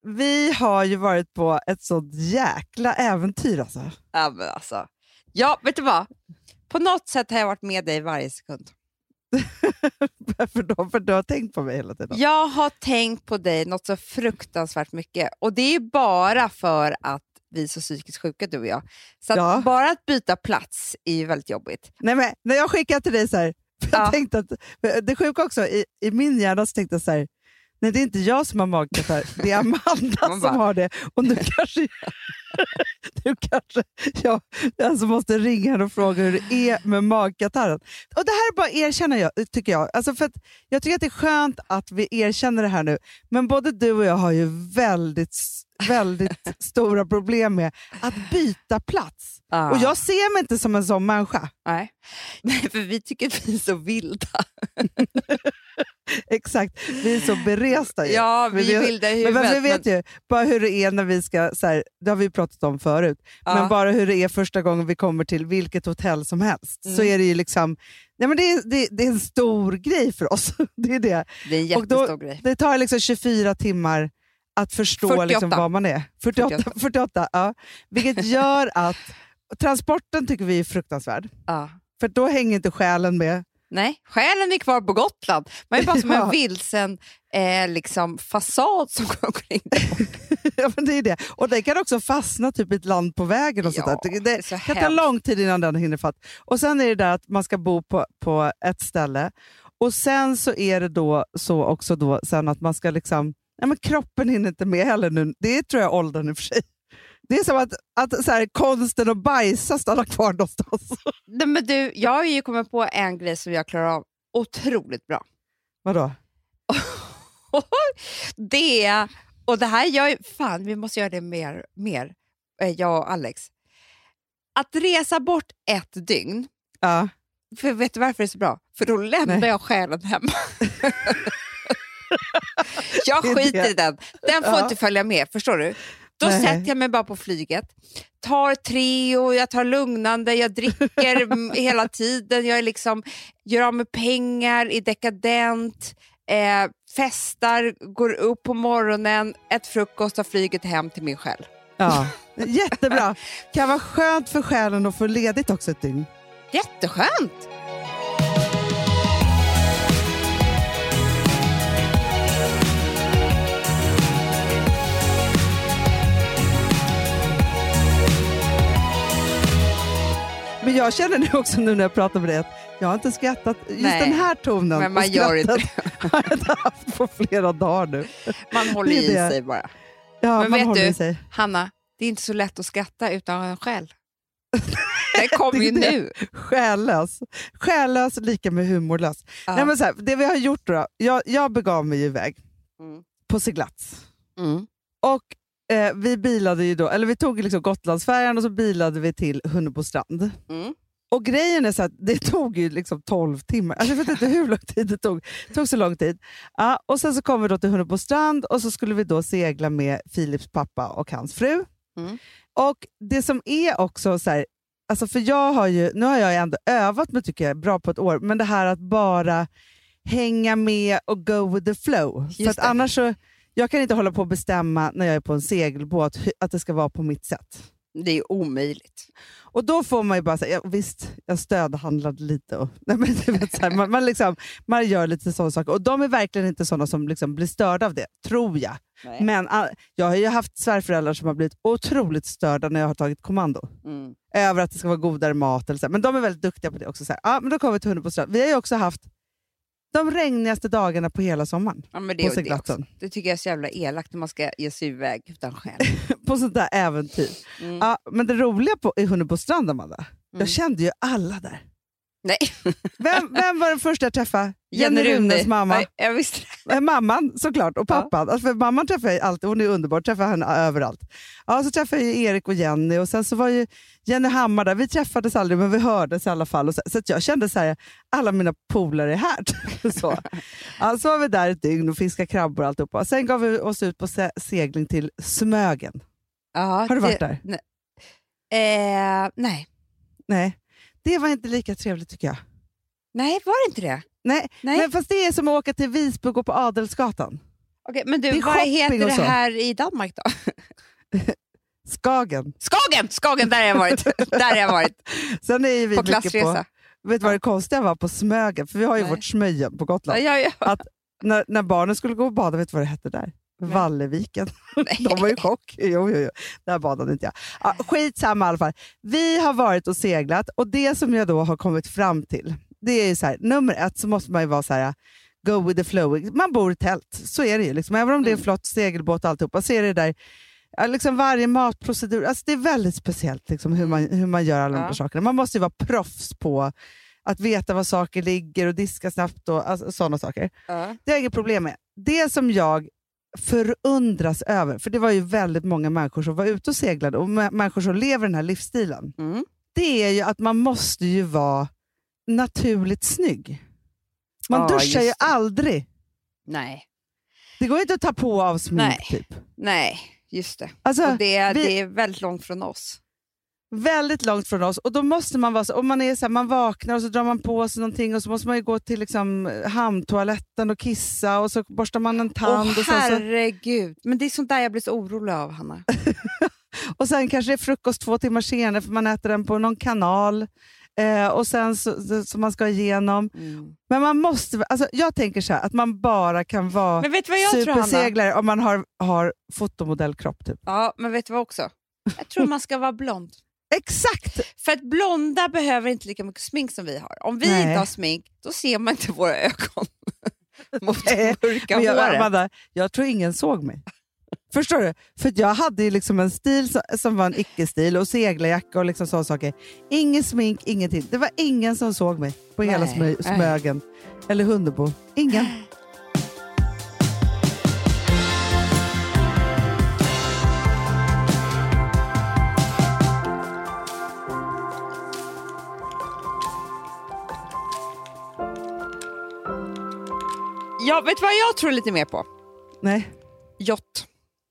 vi har ju varit på ett sånt jäkla äventyr alltså. Ja, men alltså. Ja, vet du vad? På något sätt har jag varit med dig varje sekund. För du har tänkt på mig hela tiden. Jag har tänkt på dig något så fruktansvärt mycket. Och det är ju bara för att vi är så psykiskt sjuka, du och jag. Så att bara att byta plats är ju väldigt jobbigt. Nej, men när jag skickade till dig så här, jag tänkte att det sjuka också, i min hjärna så tänkte jag så här, nej, det är inte jag som har magkatarr, det är Amanda som har det. Och nu kanske jag alltså måste ringa henne och fråga hur det är med magkatarren. Och det här är bara erkänna, tycker jag. Alltså för att jag tycker att det är skönt att vi erkänner det här nu. Men både du och jag har ju väldigt stora problem med att byta plats. Och jag ser mig inte som en sån människa. Nej, för vi tycker att vi är så vilda. Exakt, vi är så beresta ju. Ja, vi är vilda i huvudet. Men vi vet ju bara hur det är när vi ska, så här, det har vi pratat om förut, men bara hur det är första gången vi kommer till vilket hotell som helst, så är det ju liksom, nej, men det är en stor grej för oss. Det är det. Det är en jättestor grej. Det tar liksom 24 timmar att förstå liksom vad man är. 48, ja. Vilket gör att transporten tycker vi är fruktansvärd. För då hänger inte själen med. Nej, själen är kvar på Gotland. Man är bara som en vilsen liksom fasad som går omkring. Ja, men det är det. Och det kan också fastna typ i ett land på vägen. Och sånt där. Det kan ta lång tid innan den hinner fatt. Och sen är det där att man ska bo på ett ställe. Och sen så är det då så också då sen att man ska liksom, ja, men kroppen hinner inte med heller nu. Det tror jag åldern i och för sig. Det är som att så här, konsten att bajsa stannar kvar någonstans. Nej, men du, jag har ju kommit på en grej som jag klarar av otroligt bra. Vadå? Och det här gör fan, vi måste göra det mer jag och Alex. Att resa bort ett dygn. Ja. För vet du varför det är så bra? För då lämnar jag själen hemma. Jag skiter i den. Den får inte följa med, förstår du? Då sätter jag mig bara på flyget, tar Treo, jag tar lugnande, jag dricker hela tiden, jag är liksom, gör av med pengar, är dekadent, festar, går upp på morgonen, ett frukost och flyget hem till min själ. Ja, jättebra. Kan vara skönt för själen att få ledigt också ett dygn. Jätteskönt! Men jag känner nu också nu när jag pratar med dig att jag har inte skrattat just den här tonen. Men man gör inte har jag inte haft på flera dagar nu. Man håller i sig bara. Ja, men man vet håller du, i sig. Hanna, det är inte så lätt att skratta utan en själ. Det kommer ju nu. Själlös lika med humorlös. Nej, men så här, det vi har gjort då, jag begav mig iväg på seglats. Och vi bilade ju då, eller vi tog liksom Gotlandsfärjan och så bilade vi till Hunnebostrand. Och grejen är så att det tog ju liksom 12 timmar. Alltså jag vet inte hur lång tid det tog. Det tog så lång tid. Ja, och sen så kom vi då till Hunnebostrand och så skulle vi då segla med Philips pappa och hans fru. Och det som är också så här, alltså för nu har jag ändå övat mig, tycker jag, bra på ett år, men det här att bara hänga med och go with the flow. Just för att annars så, jag kan inte hålla på att bestämma när jag är på en segelbåt att det ska vara på mitt sätt. Det är omöjligt. Och då får man ju bara säga, visst, jag stödhandlade lite. Och, nej, men, vet, så här, man gör lite sådana saker. Och de är verkligen inte sådana som liksom blir störda av det, tror jag. Nej. Men jag har ju haft svärföräldrar som har blivit otroligt störda när jag har tagit kommando. Över att det ska vara godare mat. Eller så. Men de är väldigt duktiga på det också. Så här, men då kommer vi till Hunnebostrand. Vi har ju också haft de regnigaste dagarna på hela sommaren. Ja, men det tycker jag är så jävla elakt när man ska ge sig iväg utan själ. På sånt där äventyr. Ja, men det roliga i Hunnebostrand, Amanda, jag kände ju alla där. Nej. Vem var den första jag träffade? Jenny Runes mamma. Nej, jag visste det. Mamman såklart, och pappan. Ja. Alltså, för mamman träffade jag alltid, hon är underbar, träffade henne överallt. Ja, så träffade jag Erik och Jenny, och sen så var ju Jenny Hammar där. Vi träffades aldrig, men vi hördes i alla fall. Och så att jag kände så här, alla mina polare är här. Så. Ja, så var vi där ett dygn och fiskade krabbor och alltihopa. Sen gav vi oss ut på segling till Smögen. Ja, har du varit där? Nej. Nej. Det var inte lika trevligt, tycker jag. Nej, var det inte det? Nej. Men fast det är som att åka till Visby och gå på Adelsgatan. Okej, men du, vad heter det här i Danmark då? Skagen, där har jag varit. Där har jag varit. Sen är vi på klassresa. Vet du vad det konstiga var på Smögen? För vi har ju vårt Smögen på Gotland. Ja. Att när barnen skulle gå och bada, vet du vad det hette där? Valleviken. De var ju chock. Jo. Där badade inte jag. Ja, skitsamma i alla fall. Vi har varit och seglat och det som jag då har kommit fram till, det är ju så här, nummer 1 så måste man ju vara så här, go with the flow. Man bor i tält, så är det ju. Liksom. Även om det är en flott segelbåt och alltihopa, så är det där liksom varje matprocedur. Alltså det är väldigt speciellt liksom, hur man gör alla de här sakerna. Man måste ju vara proffs på att veta var saker ligger och diska snabbt och alltså, sådana saker. Det har jag inget problem med. Det som jag förundras över, för det var ju väldigt många människor som var ute och seglade och människor som lever den här livsstilen. Det är ju att man måste ju vara naturligt snygg. Man duschar ju aldrig. Nej. Det går inte att ta på av smink typ. Nej, just det. Alltså, och det är väldigt långt från oss. Väldigt långt från oss. Och då måste man vara så, om man är så här, man vaknar och så drar man på sig någonting och så måste man ju gå till liksom hamntoaletten och kissa och så borstar man en tand. Och herregud. Men det är sånt där jag blir så orolig av, Hanna. Och sen kanske det är frukost 2 timmar senare för man äter den på någon kanal. Och sen så man ska igenom. Men man måste, alltså jag tänker så här, att man bara kan vara superseglare om man har fotomodellkropp typ. Ja, men vet du vad också? Jag tror man ska vara blond. Exakt! För att blonda behöver inte lika mycket smink som vi har. Om vi inte har smink, då ser man inte våra ögon mot mörka håret. Jag tror ingen såg mig. Förstår du? För jag hade ju liksom en stil som var en icke-stil och seglarjacka och liksom sådana saker. Ingen smink, ingenting. Det var ingen som såg mig på hela Smögen. Eller Hundebo. Ingen. Ja, vet du vad jag tror lite mer på? Nej. Jott.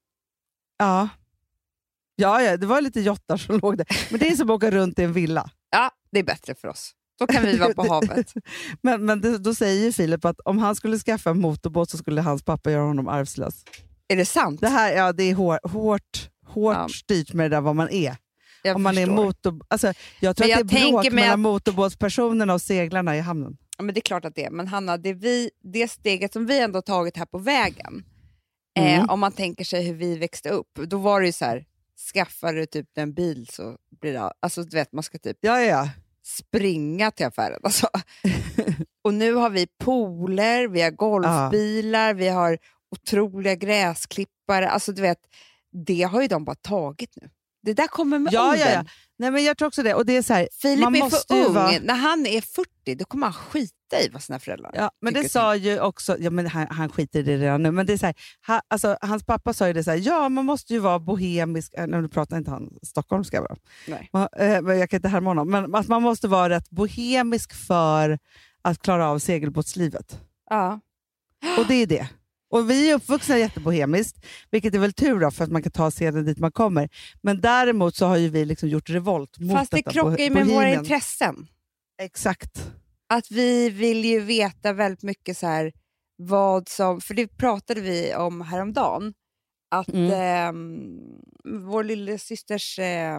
Ja, det var lite jottar som låg där. Men det är som att åka runt i en villa. Ja, det är bättre för oss. Då kan vi vara på havet. Men då säger ju Filip att om han skulle skaffa en motorbåt så skulle hans pappa göra honom arvslös. Är det sant? Det här, det är hårt styrt med det där vad man är. Om man är alltså, jag tror att det är bråk mellan motorbåtspersonerna och seglarna i hamnen. Ja, men det är klart att det är. Men Hanna, det steget som vi ändå tagit här på vägen, om man tänker sig hur vi växte upp, då var det ju så här, skaffar du typ en bil så blir det, alltså du vet, man ska typ springa till affären. Alltså. Och nu har vi pooler, vi har golfbilar, vi har otroliga gräsklippare, alltså du vet, det har ju de bara tagit nu. Det där kommer med åldern. Ja. Nej, men jag tror också det. Och det är så här, Filip är för ung. När han är 40, då kommer han skita i vad sina föräldrar. Ja, men det sa ju också, men han skiter i det redan nu. Men det är så här, alltså, hans pappa sa ju det så här, man måste ju vara bohemisk. Nu pratar inte han stockholmska bra. Nej. Men jag kan inte härma honom. Men att man måste vara rätt bohemisk för att klara av segelbåtslivet. Ja. Och det är det. Och vi är uppvuxna jättebohemiskt, vilket är väl tur då, för att man kan ta sedan dit man kommer. Men däremot så har ju vi liksom gjort revolt mot detta. Fast det krockar ju med våra intressen. Exakt. Att vi vill ju veta väldigt mycket så här, vad som, för det pratade vi om häromdagen, att vår lilla systers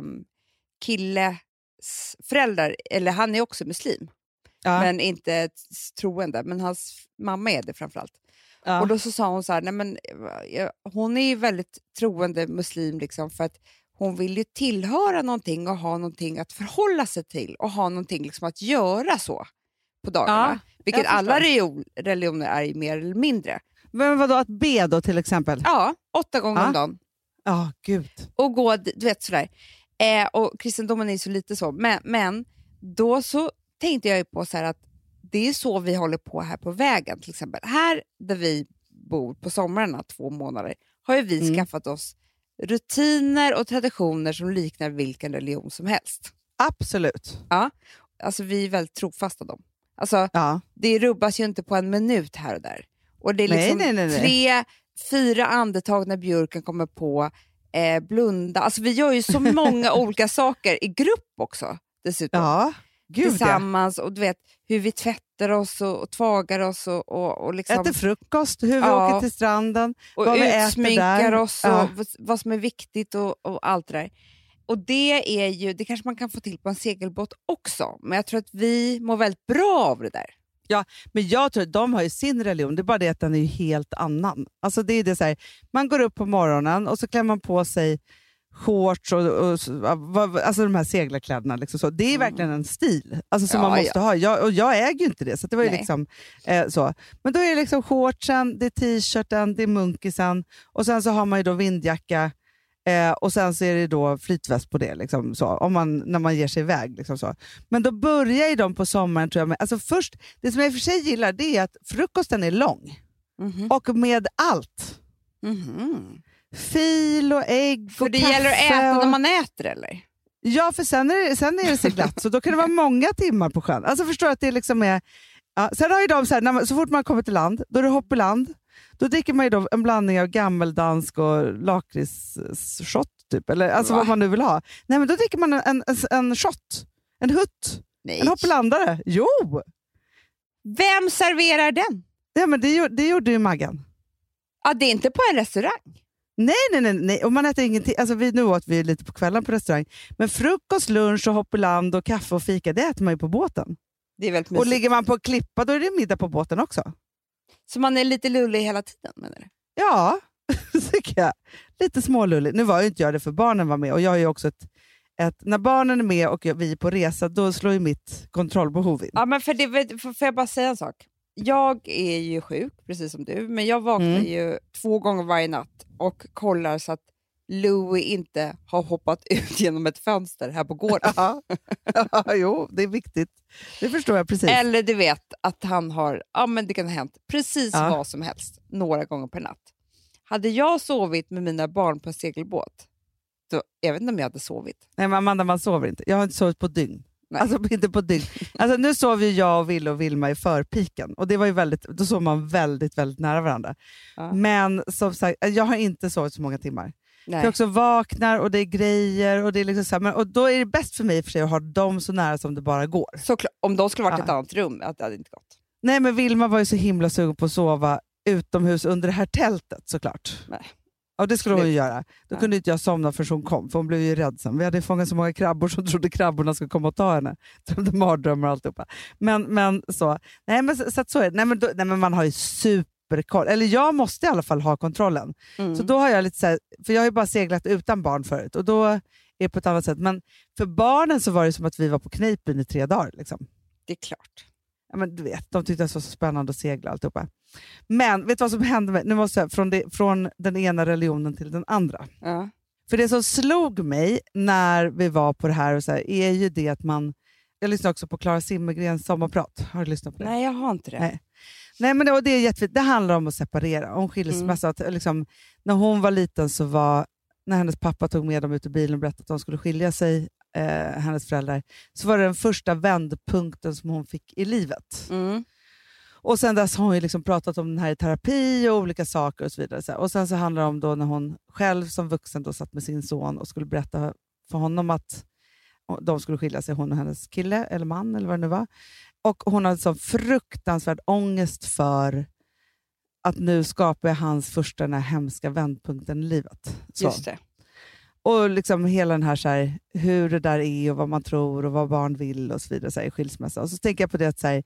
killes föräldrar, eller han är också muslim, men inte troende, men hans mamma är det framförallt. Ja. Och då så sa hon så här, nej men, hon är ju väldigt troende muslim liksom, för att hon vill ju tillhöra någonting och ha någonting att förhålla sig till och ha någonting liksom att göra så på dagarna. Ja, vilket alla religioner är ju mer eller mindre. Men vadå, att be då till exempel? Ja, 8 gånger om dagen. Ja, gud. Och gå, du vet sådär. Och kristendomen är så lite så. Men då så tänkte jag ju på så här att det är så vi håller på här på vägen till exempel. Här där vi bor på somrarna 2 månader har ju vi skaffat oss rutiner och traditioner som liknar vilken religion som helst. Absolut. Ja, alltså vi är väldigt trofasta dem. Alltså det rubbas ju inte på en minut här och där. Och det är liksom 3-4 andetag när björken kommer på, blunda. Alltså vi gör ju så många olika saker i grupp också dessutom. Ja. tillsammans. Och du vet hur vi tvättar oss och tvagar oss. Och liksom, äter frukost, hur vi åker till stranden. Och vad vi utsminkar äter där. oss och vad som är viktigt och allt det där. Och det kanske man kan få till på en segelbåt också. Men jag tror att vi mår väldigt bra av det där. Ja, men jag tror att de har ju sin religion. Det är bara det att den är ju helt annan. Alltså det är det så här, man går upp på morgonen och så klär man på sig shorts och alltså de här seglarkläderna. Liksom så. Det är verkligen en stil alltså, som man måste ha. Jag äger ju inte det. Så det var ju liksom, så. Men då är det liksom shortsen, det är t-shirten, det är munkisen. Och sen så har man ju då vindjacka. Och sen så är det då flytväst på det liksom, så, när man ger sig iväg liksom, så. Men då börjar ju de på sommaren tror jag med, alltså först, det som jag i och för sig gillar det är att frukosten är lång och med allt fil och ägg och för det kaffe gäller att äta när man äter eller? Ja, för sen är det så glatt så då kan det vara många timmar på sjön, alltså förstår att det liksom är sen har ju de så här, så fort man kommer till land då är det hopp i land. Då dricker man ju då en blandning av gammeldansk och lakritsshot typ. Eller alltså vad man nu vill ha. Nej, men då dricker man en shot. En hutt. Nej. En hoppelandare. Jo! Vem serverar den? Ja, men det gjorde ju Maggan. Ja, det är inte på en restaurang. Nej. Och man äter ingenting. Alltså nu åt vi lite på kvällen på restaurang. Men frukost, lunch och hoppeland och kaffe och fika, det äter man ju på båten. Det är väldigt mysigt. Och ligger man på klippa, då är det middag på båten också. Så man är lite lullig hela tiden, menar du? Ja, tycker jag. Lite smålullig. Nu var ju inte jag det för barnen var med. Och jag har ju också när barnen är med och vi är på resa, då slår ju mitt kontrollbehov in. Ja, men får jag bara säga en sak? Jag är ju sjuk, precis som du. Men jag vaknar ju 2 gånger varje natt och kollar så att Louie inte har hoppat ut genom ett fönster här på gården. Jo, det är viktigt. Det förstår jag precis. Eller du vet att han har, men det kan ha hänt precis vad som helst några gånger per natt. Hade jag sovit med mina barn på en segelbåt, då, jag vet inte om jag hade sovit. Nej, men Amanda, man sover inte. Jag har inte sovit på dygn. Nej. Alltså inte på dygn. Alltså, nu sov ju jag och Ville och Vilma i förpiken. Och det var ju då sov man väldigt, väldigt nära varandra. Ja. Men som sagt, jag har inte sovit så många timmar. Nej. Jag också vaknar och det är grejer och det är liksom så här, och då är det bäst för mig för sig att ha dem så nära som det bara går. Så om de skulle varit i ett annat rum, att det hade inte gått. Nej, men Vilma var ju så himla sugen på att sova utomhus under det här tältet såklart. Nej. Och det skulle hon ju göra. Då kunde inte jag somna förrän hon kom, för hon blev ju rädd sen. Vi hade fångat så många krabbor som trodde krabborna skulle komma och ta henne. Drömde mardrömmar och alltihopa. Men så. Nej, men så är det. Nej, men man har ju superkoll. Eller jag måste i alla fall ha kontrollen. Så då har jag lite så här, för jag har ju bara seglat utan barn förut. Och då är det på ett annat sätt. Men för barnen så var det som att vi var på Kneipen i 3 dagar. Liksom. Det är klart. Ja, men du vet, de tyckte det var så spännande att segla alltihopa. Men vet du vad som hände med, nu måste jag, från den ena religionen till den andra. Ja. För det som slog mig när vi var på det här, och så här är ju det att jag lyssnade också på Clara Zimmergrens sommarprat. Har du lyssnat på det? Nej, jag har inte det. Nej, men det är jättefint. Det handlar om att separera. Om skilsmässa. Att, liksom, när hon var liten så när hennes pappa tog med dem ut i bilen och berättade att de skulle skilja sig, hennes föräldrar, så var det den första vändpunkten som hon fick i livet. Och sen dess har hon ju liksom pratat om den här i terapi och olika saker och så vidare. Och sen så handlar det om då när hon själv som vuxen då satt med sin son och skulle berätta för honom att de skulle skilja sig, hon och hennes kille eller man eller vad det nu var. Och hon hade så fruktansvärd ångest för att nu skapar jag hans första den här hemska vändpunkten i livet. Så. Just det. Och liksom hela den här, så här hur det där är och vad man tror och vad barn vill och så vidare så här, i skilsmässa. Och så tänker jag på det att så här,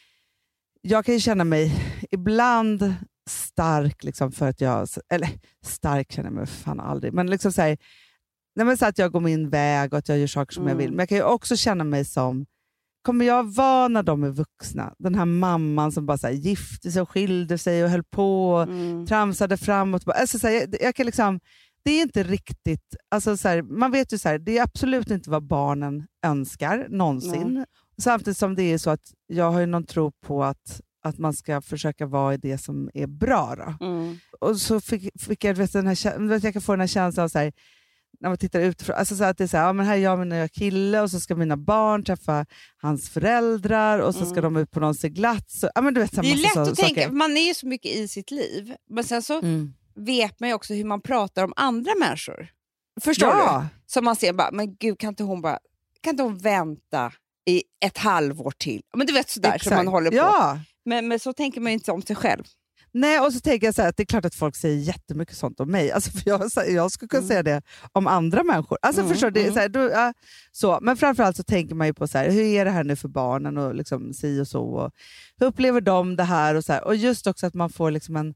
jag kan ju känna mig ibland stark liksom för att eller stark känner jag mig fan aldrig, men liksom så här, så att jag går min väg och att jag gör saker som jag vill. Men jag kan ju också känna mig som, kommer jag vara när de är vuxna? Den här mamman som bara så här, gifte sig och skilde sig och höll på och tramsade framåt. Alltså, så här, jag kan liksom, det är inte riktigt, alltså, så här, man vet ju så här, det är absolut inte vad barnen önskar någonsin. Samtidigt som det är så att jag har ju någon tro på att man ska försöka vara i det som är bra. Då. Och så fick jag, jag kan få den här känslan av så här, när man tittar utifrån, alltså så att det är så här, men här är jag med nya kille och så ska mina barn träffa hans föräldrar och så ska de ut på någon seglats. Ja, men du vet, det är lätt att tänka, man är ju så mycket i sitt liv, men sen så vet man ju också hur man pratar om andra människor. Förstår du? Som man ser bara, men gud, kan inte hon vänta i ett halvår till. Men du vet sådär. Exakt. Som man håller på. Ja. Men så tänker man inte om sig själv. Nej, och så tänker jag så här, att det är klart att folk säger jättemycket sånt om mig. Alltså, för jag skulle kunna säga det om andra människor. Alltså, förstår du? Så här, så. Men framförallt så tänker man ju på så här, hur är det här nu för barnen och liksom si och så. Och hur upplever de det här? Och, så här. Och just också att man får liksom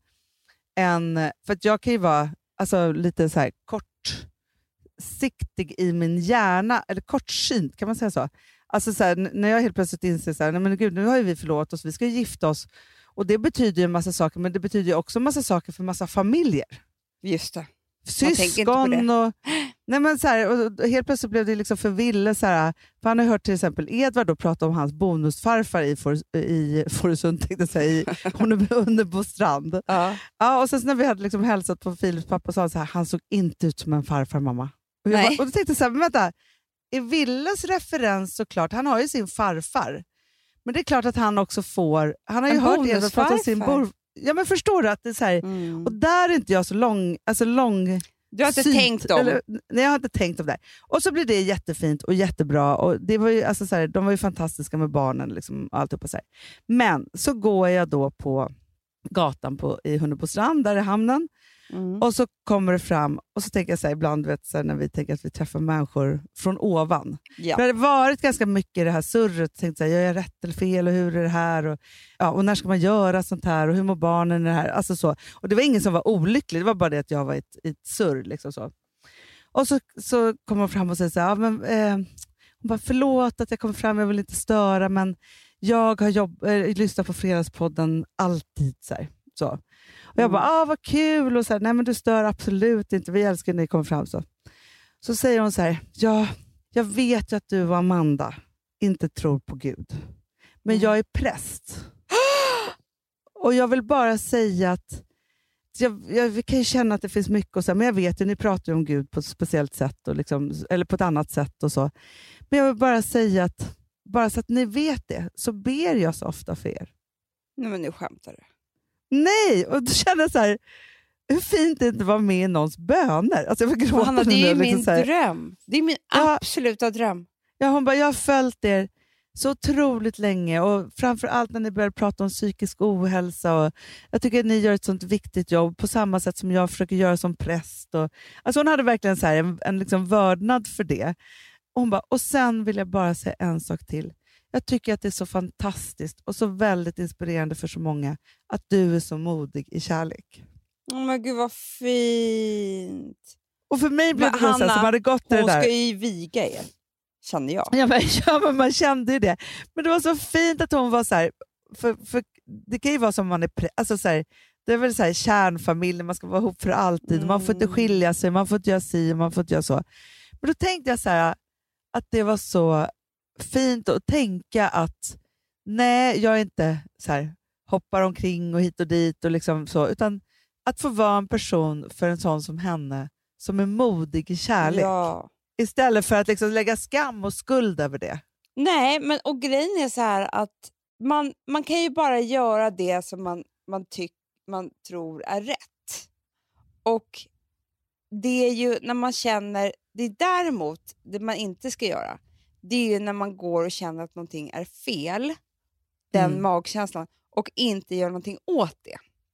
för att jag kan ju vara alltså, lite så här kortsiktig i min hjärna, eller kortsynt, kan man säga så? Alltså så här, när jag helt plötsligt inser så här, nej men gud, nu har ju vi förlåt oss, vi ska gifta oss. Och det betyder ju en massa saker, men det betyder ju också en massa saker för massa familjer. Just det. Syskon och... Nej men så här, och helt plötsligt blev det liksom för Ville så här, för han har hört till exempel Edvard då prata om hans bonusfarfar i Fårösund, tänkte jag säga, i Hunnebostrand. Ja, och sen när vi hade liksom hälsat på Filips pappa så sa han såg inte ut som en farfar, mamma. Och då tänkte jag så här, men vänta, är Villes referens såklart, han har ju sin farfar. Men det är klart att han också får... Han har ju hört Edvard prata om sin Ja, men förstår du att det är så här... Och där är inte jag så lång... Du har inte tänkt om... Nej, jag har inte tänkt om det. Och så blir det jättefint och jättebra. Och det var ju, alltså, så här, de var ju fantastiska med barnen. Liksom, alltihopa, så här. Men så går jag då på gatan i Hunnebostrand, där är hamnen. Och så kommer det fram, och så tänker jag så här, ibland så här, när vi tänker att vi träffar människor från ovan. Ja. För det har varit ganska mycket i det här surret. Tänkt så här, gör jag rätt eller fel och hur är det här? Och när ska man göra sånt här? Och hur mår barnen i det här? Alltså så. Och det var ingen som var olycklig, det var bara det att jag var i ett surr. Liksom så. Och så kommer hon fram och säger så här, hon bara, förlåt att jag kom fram, jag vill inte störa, men jag har lyssnat på Fredagspodden alltid. Så. Och jag bara, vad kul, och så här, nej men du stör absolut inte, vi älskar när ni kommer fram. Så säger hon så här, ja, jag vet ju att du och Amanda inte tror på Gud, men jag är präst. Och jag vill bara säga att jag kan ju känna att det finns mycket, och så här, men jag vet ju, ni pratar ju om Gud på ett speciellt sätt, och liksom, eller på ett annat sätt och så. Men jag vill bara säga att, bara så att ni vet det, så ber jag så ofta för er. Nej, men nu skämtar du. Nej, och då känner jag så här, hur fint det inte var med i någons böner. Alltså jag gråta. Hanna, det är ju min liksom dröm. Det är min absoluta dröm. Ja, hon bara, jag har följt er så otroligt länge, och framförallt när ni börjar prata om psykisk ohälsa, och jag tycker att ni gör ett sånt viktigt jobb på samma sätt som jag försöker göra som präst. Alltså hon hade verkligen så här en liksom vördnad för det. Och hon bara, och sen vill jag bara säga en sak till. Jag tycker att det är så fantastiskt och så väldigt inspirerande för så många att du är så modig i kärlek. Men gud vad fint. Och för mig blev det Hanna, som hade gått det där. Hon ska ju viga er, känner jag. Ja, men man kände ju det. Men det var så fint att hon var så här, för det kan ju vara som man är, alltså så här, det är väl så här kärnfamilj, man ska vara ihop för alltid, man får inte skilja sig, man får inte göra si, man får inte göra så. Men då tänkte jag så här, att det var så fint att tänka att nej, jag är inte så här, hoppar omkring och hit och dit och liksom så, utan att få vara en person för en sån som henne som är modig i kärlek. Ja. Istället för att liksom lägga skam och skuld över det. Nej, men och grejen är så här att man kan ju bara göra det som man tror är rätt. Och det är ju när man känner, det är däremot det man inte ska göra. Det är ju när man går och känner att någonting är fel, den magkänslan, och inte gör någonting åt det.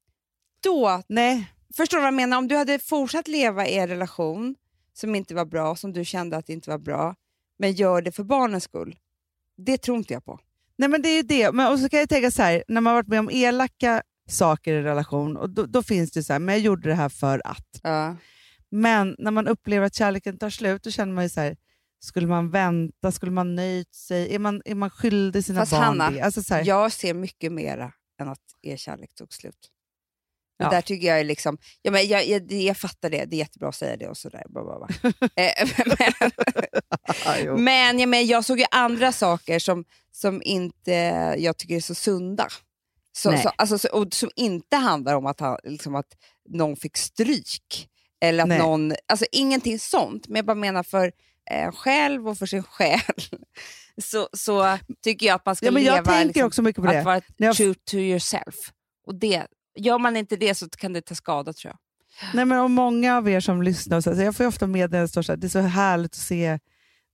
Då, nej. Förstår du vad jag menar? Om du hade fortsatt leva i en relation som inte var bra, som du kände att det inte var bra, men gör det för barnens skull, det tror inte jag på. Nej, men det är ju det. Men, och så kan jag tänka så här, när man har varit med om elaka saker i relation, och då finns det så här, men jag gjorde det här för att. Ja. Men när man upplever att kärleken tar slut, då känner man ju så här, skulle man vänta, skulle man nöjt sig, är man skyldig sina Fast barn Hanna, det? Alltså så här, jag ser mycket mera än att er kärlek tog slut. Ja. Där tycker jag är liksom, ja, men jag fattar det är jättebra att säga det och sådär. Men jag såg ju andra saker som inte jag tycker är så sunda. Och som inte handlar om att någon fick stryk. Eller att någon, alltså ingenting sånt. Men jag bara menar för själv och för sin själ. Så tycker jag att man ska leva. Jag tänker också mycket på det. Att vara true to yourself. Och det, gör man inte det så kan det ta skada, tror jag. Nej, men och många av er som lyssnar, så jag får ju ofta med när det står så här, det är så härligt att se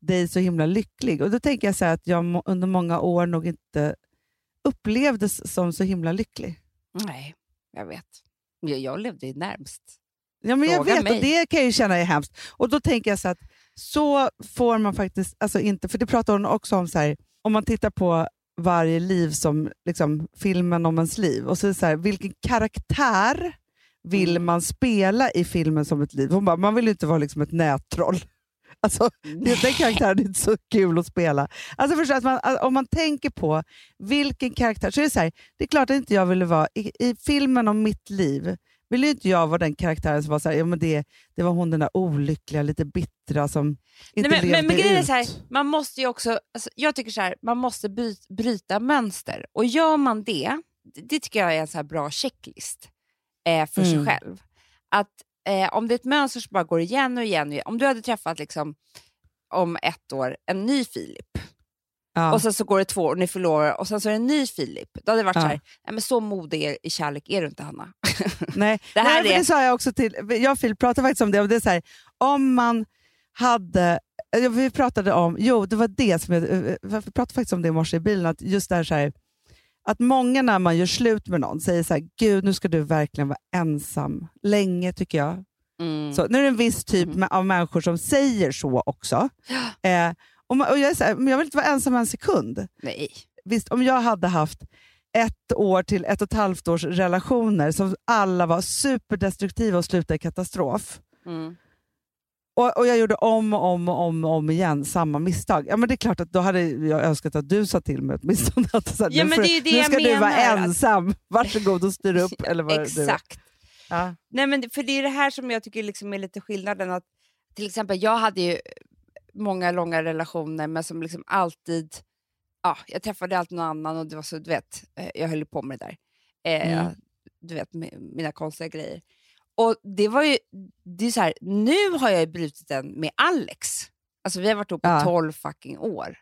dig så himla lycklig. Och då tänker jag så här att jag under många år nog inte upplevdes som så himla lycklig. Nej, jag vet. Jag levde ju närmst. Ja, men jag vet, och det kan jag ju känna är hemskt. Och då tänker jag så att så får man faktiskt, alltså inte, för det pratar hon också om så här, om man tittar på varje liv som liksom filmen om ens liv, och så är det så här, vilken karaktär vill man spela i filmen som ett liv? Hon bara, man vill ju inte vara liksom ett nättroll. Alltså, den karaktären är inte så kul att spela. Alltså förstå att om man tänker på vilken karaktär, så är det så här, det är klart att inte jag ville vara i filmen om mitt liv, vill ju inte jag vara den karaktären som var så här, ja, men det var hon den där olyckliga, lite bittra som inte levde men grejen är ut. så här, man måste ju också, alltså, jag tycker så här, man måste bryta mönster, och gör man det tycker jag är en så här bra checklist för sig själv. Att om det är ett mönster som bara går igen och igen, om du hade träffat liksom om 1 år en ny Filip, och sen så går det 2 år och ni förlorar, och sen så är det en ny Filip, då hade det varit så här, nej, men så modig i kärlek är du inte, Hanna. Nej, det sa jag också till, jag och Filip pratade faktiskt om det, och det är så här, om man hade, vi pratade om, det var det som vi pratade faktiskt om det i morse i bilen, att just där så här, att många när man gör slut med någon säger så här, gud nu ska du verkligen vara ensam länge, tycker jag. Så, nu är det en viss typ av människor som säger så också. Och jag är så här, men jag vill inte vara ensam en sekund. Nej. Visst, om jag hade haft 1 år till 1,5 års relationer som alla var superdestruktiva och slutade i katastrof. Och jag gjorde om igen samma misstag. Ja, men det är klart att då hade jag önskat att du sa till mig åtminstone att så, ja, men det är det nu ska jag du vara menar. Ensam. Varsågod och styr upp. Eller vad exakt. Ja. Nej, men för det är det här som jag tycker liksom är lite skillnaden. Att, till exempel, jag hade ju många långa relationer, men som liksom alltid, jag träffade alltid någon annan, och det var så, du vet, jag höll på med det där. Du vet, mina konstiga grejer. Och det var ju, det är så här, nu har jag brutit den med Alex. Alltså vi har varit ihop i 12 fucking år.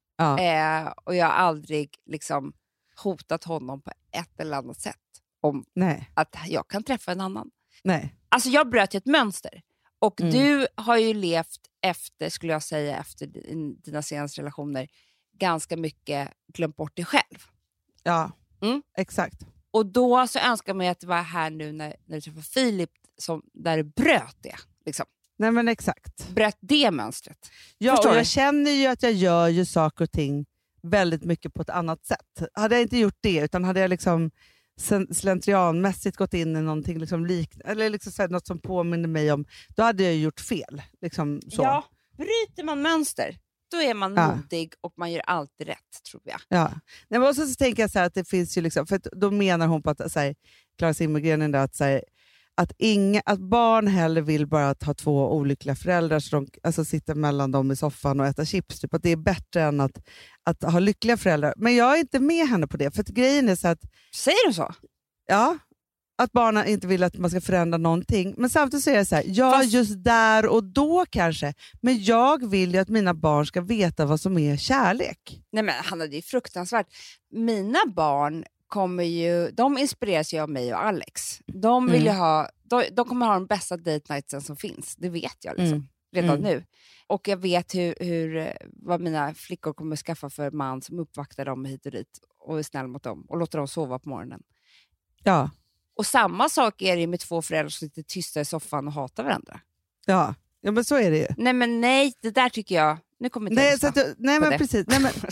Och jag har aldrig liksom hotat honom på ett eller annat sätt om att jag kan träffa en annan. Nej. Alltså jag bröt ju ett mönster. Och du har ju levt efter, skulle jag säga, efter dina senaste relationer, ganska mycket glömt bort dig själv. Ja, exakt. Och då så önskar man ju att det var här nu när du träffade Filip, där du bröt det. Liksom. Nej, men exakt. Bröt det mönstret. Ja, och jag känner ju att jag gör ju saker och ting väldigt mycket på ett annat sätt. Hade jag inte gjort det, utan hade jag liksom slentrianmässigt gått in i någonting liksom eller liksom så här, något som påminner mig om, då hade jag gjort fel. Liksom så. Ja, bryter man mönster, då är man modig och man gör alltid rätt, tror jag. Ja. Nej, men också så tänker jag så här att det finns ju liksom, för då menar hon på att så här, Clara Zimmergren, att så här, att barn heller vill bara att ha 2 olyckliga föräldrar så de alltså sitter mellan dem i soffan och äta chips. Typ, att det är bättre än att ha lyckliga föräldrar. Men jag är inte med henne på det. För att grejen är så att... Säger du så? Ja, att barnen inte vill att man ska förändra någonting. Men samtidigt så är det så här, just där och då kanske. Men jag vill ju att mina barn ska veta vad som är kärlek. Nej, men Hanna, det är fruktansvärt. Mina barn de inspireras ju av mig och Alex. De vill ju de kommer ha de bästa date nightsen som finns. Det vet jag liksom, redan nu. Och jag vet vad mina flickor kommer skaffa för man som uppvaktar dem hit och dit och är snäll mot dem och låter dem sova på morgonen. Ja. Och samma sak är det med 2 föräldrar som sitter tysta i soffan och hatar varandra. Ja, men så är det ju. Nej, det där tycker jag... Nu kommer inte nej men precis.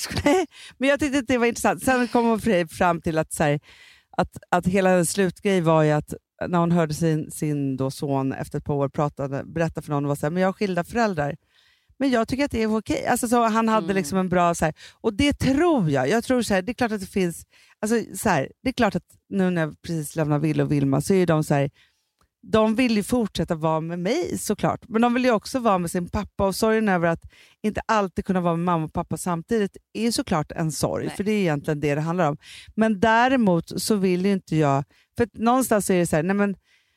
Men jag tyckte att det var intressant. Sen kom hon fram till att, så här, att hela en slutgrej var ju att när hon hörde sin då son efter ett par år berätta för någon, och var så här, men jag har skilda föräldrar. Men jag tycker att det är okej. Alltså, så han hade liksom en bra... Så här, och det tror jag. Jag tror så här, det är klart att det finns... Alltså, så här, det är klart att nu när jag precis lämnar Ville och Vilma så är de så här... De vill ju fortsätta vara med mig såklart. Men de vill ju också vara med sin pappa. Och sorgen över att inte alltid kunna vara med mamma och pappa samtidigt är ju såklart en sorg. Nej. För det är egentligen det handlar om. Men däremot så vill ju inte jag... För att någonstans är det så här... Nej men,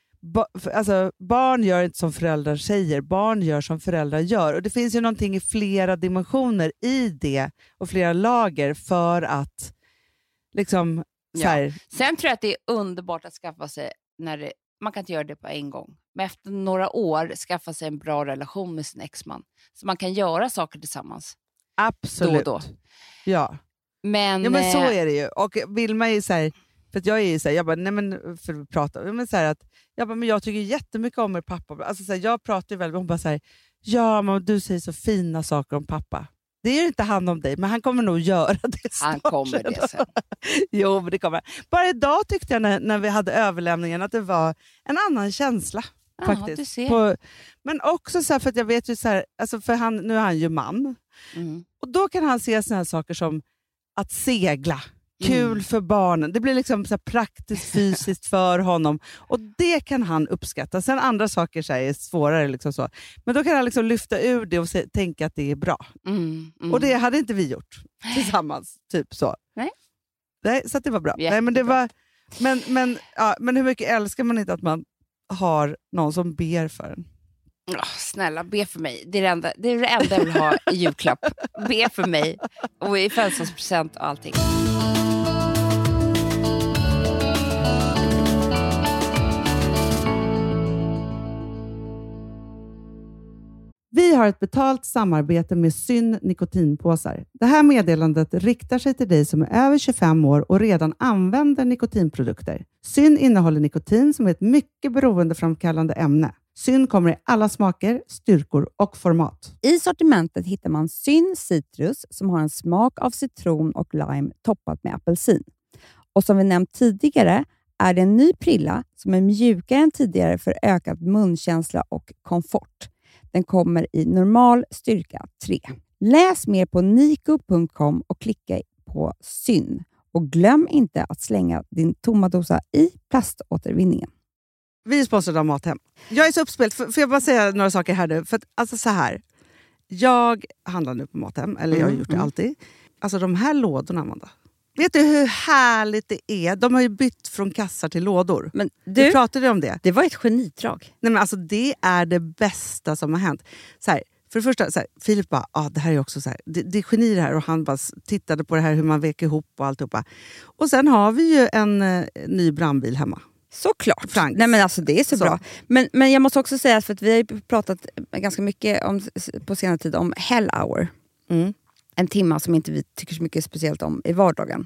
alltså, barn gör inte som föräldrar säger. Barn gör som föräldrar gör. Och det finns ju någonting i flera dimensioner i det. Och flera lager för att... liksom så här. Sen tror jag att det är underbart att skaffa sig när man kan inte göra det på en gång. Men efter några år skaffa sig en bra relation med sin exman. Så man kan göra saker tillsammans. Absolut. Då och då. Ja. Men, ja, men så är det ju. Och Vilma är ju så här, för att jag är ju så här, jag bara, nej men för att prata, men så här att, men jag tycker jättemycket om er pappa. Alltså så här, jag pratar ju väldigt, hon bara så här, ja men du säger så fina saker om pappa. Det är ju inte hand om dig, men han kommer nog göra det snart. Han kommer det sen. Jo, men det kommer. Bara idag tyckte jag när vi hade överlämningen att det var en annan känsla. Faktiskt. Du ser. Men också så här, för att jag vet ju så här, alltså för nu är han ju man. Och då kan han se såna här saker som att segla. Kul för barnen. Det blir liksom så här praktiskt fysiskt för honom. Och det kan han uppskatta. Sen andra saker så här är svårare. Liksom så. Men då kan han liksom lyfta ur det och tänka att det är bra. Och det hade inte vi gjort tillsammans. Typ så. Nej, så att det var bra. Nej, men det var, men hur mycket älskar man inte att man har någon som ber för en? Snälla, be för mig. Det är det enda jag vill ha i julklapp. Be för mig. Och i födelsedagspresent och allting. Vi har ett betalt samarbete med Syn nikotinpåsar. Det här meddelandet riktar sig till dig som är över 25 år och redan använder nikotinprodukter. Syn innehåller nikotin som är ett mycket beroendeframkallande ämne. Syn kommer i alla smaker, styrkor och format. I sortimentet hittar man Syn Citrus som har en smak av citron och lime toppat med apelsin. Och som vi nämnt tidigare är det en ny prilla som är mjukare än tidigare för ökad munkänsla och komfort. Den kommer i normal styrka 3. Läs mer på niko.com och klicka på Syn. Och glöm inte att slänga din tomma dosa i plaståtervinningen. Vi är sponsrade av Mathem. Jag är så uppspelt. Får jag bara säga några saker här nu? För att, alltså så här. Jag handlar nu på Mathem. Eller jag har gjort det alltid. Alltså de här lådorna, Amanda. Vet du hur härligt det är? De har ju bytt från kassar till lådor. Men du pratade om det. Det var ett genidrag. Nej, men alltså det är det bästa som har hänt. Så här, för det första, så här, Filip bara, det här är också så här. Det är geni det här. Och han bara tittade på det här hur man veker ihop och alltihopa. Och sen har vi ju en ny brandbil hemma. Såklart. Franks. Nej, men alltså det är så bra. Men jag måste också säga, för att vi har ju pratat ganska mycket på senare tid om Hell Hour. En timma som inte vi tycker så mycket speciellt om i vardagen.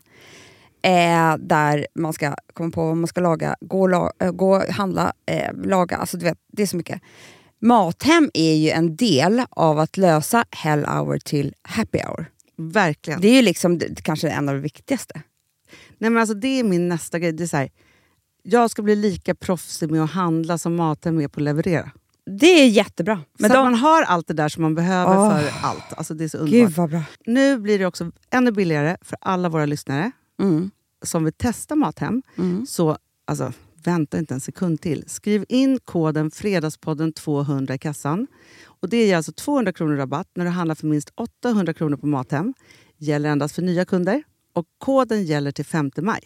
Där man ska komma på vad man ska laga, gå handla, laga. Alltså du vet, det är så mycket. Mathem är ju en del av att lösa Hell Hour till Happy Hour. Verkligen. Det är ju liksom kanske en av de viktigaste. Nej, men alltså det är min nästa grej. Det är så här, jag ska bli lika proffsig med att handla som Mathem är på att leverera. Det är jättebra. Men så man har allt det där som man behöver för allt. Alltså det är så underbart. Gud vad bra. Nu blir det också ännu billigare för alla våra lyssnare som vill testa Mathem. Så alltså, vänta inte en sekund till. Skriv in koden Fredagspodden 200 i kassan. Och det är alltså 200 kronor rabatt när du handlar för minst 800 kronor på Mathem. Gäller endast för nya kunder. Och koden gäller till 5 maj.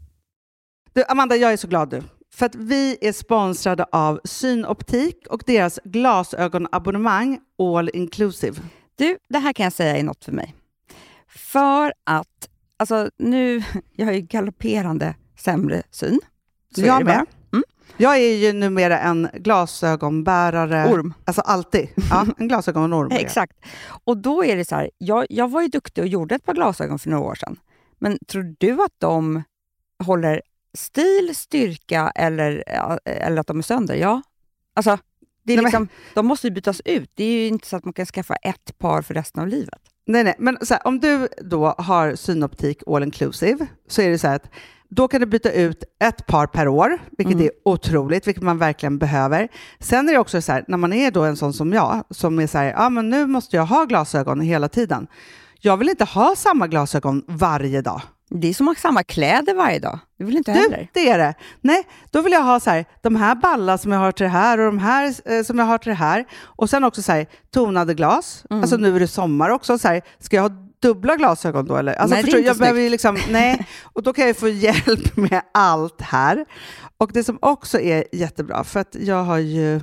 Du, Amanda, jag är så glad du. För att vi är sponsrade av Synoptik och deras glasögonabonnemang All Inclusive. Du, det här kan jag säga är något för mig. För att, alltså nu, jag har ju galopperande sämre syn. Så jag med. Jag är ju numera en glasögonbärare. Orm. Alltså alltid. Ja, en glasögonorm. Exakt. Och då är det så här, jag var ju duktig och gjorde ett par glasögon för några år sedan. Men tror du att de håller stil, styrka eller att de är sönder? Ja. Alltså, det är liksom, de måste ju bytas ut. Det är ju inte så att man kan skaffa ett par för resten av livet. Nej. Men så här, om du då har Synoptik All Inclusive så är det så här att då kan du byta ut ett par per år, vilket är otroligt, vilket man verkligen behöver. Sen är det också så här, när man är då en sån som jag, som är så här, men nu måste jag ha glasögon hela tiden. Jag vill inte ha samma glasögon varje dag. Det är som att ha samma kläder varje dag. Det vill inte heller. Det är det. Nej, då vill jag ha så här, de här ballar som jag har till det här och de här som jag har till det här. Och sen också så här, tonade glas. Alltså nu är det sommar också. Så här, ska jag ha dubbla glasögon då? Eller? Alltså, nej, förstår, jag behöver ju liksom, nej. Och då kan jag få hjälp med allt här. Och det som också är jättebra, för att jag har ju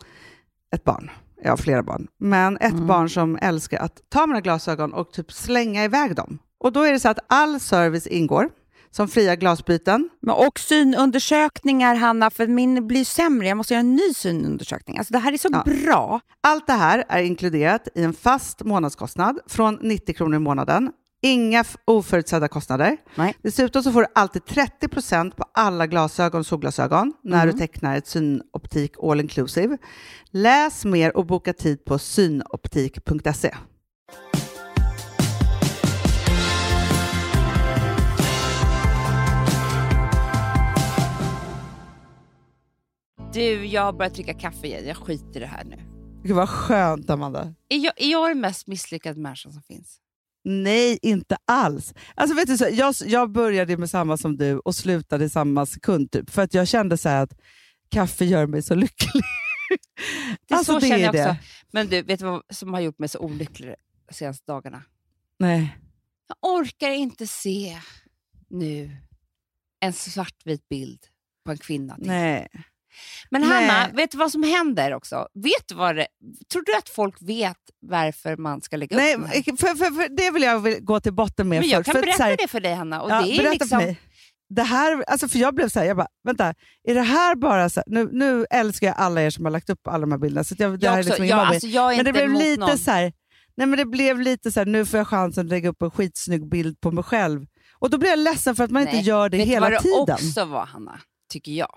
ett barn. Jag har flera barn. Men ett barn som älskar att ta mina glasögon och typ slänga iväg dem. Och då är det så att all service ingår. som fria glasbyten. Men och synundersökningar, Hanna, för min blir sämre. Jag måste göra en ny synundersökning. Alltså det här är så bra. Allt det här är inkluderat i en fast månadskostnad från 90 kronor i månaden. Inga oförutsedda kostnader. Nej. Dessutom så får du alltid 30% på alla glasögon och solglasögon när du tecknar ett synoptik all inclusive. Läs mer och boka tid på synoptik.se. Du, jag har börjat dricka kaffe igen. Jag skiter i det här nu. Det var skönt, Amanda. Är jag den mest misslyckade människan som finns? Nej, inte alls. Alltså vet du så, jag började med samma som du och slutade i samma sekund typ. För att jag kände så här att kaffe gör mig så lycklig. Det alltså, så det känner jag är också. det. Men du, vet du vad som har gjort mig så olycklig de senaste dagarna? Nej. Jag orkar inte se nu en svartvit bild på en kvinna. Nej. Men Hanna, vet du vad som händer också? Vet du vad det, tror du att folk vet varför man ska lägga upp? Nej, för det vill jag gå till botten med. Men jag kan berätta här, det för dig, Hanna. Och ja, det är berätta liksom... för mig. Det här, alltså för jag blev så här, jag bara, vänta, är det här bara så här, nu älskar jag alla er som har lagt upp alla de här bilderna. Så det här är liksom ingen alltså jag är men det inte blev lite någon. så här, nej men det blev lite så här, nu får jag chansen att lägga upp en skitsnygg bild på mig själv. Och då blir jag ledsen för att man inte gör det hela tiden. Vet du vad det också var, Hanna? Tycker jag.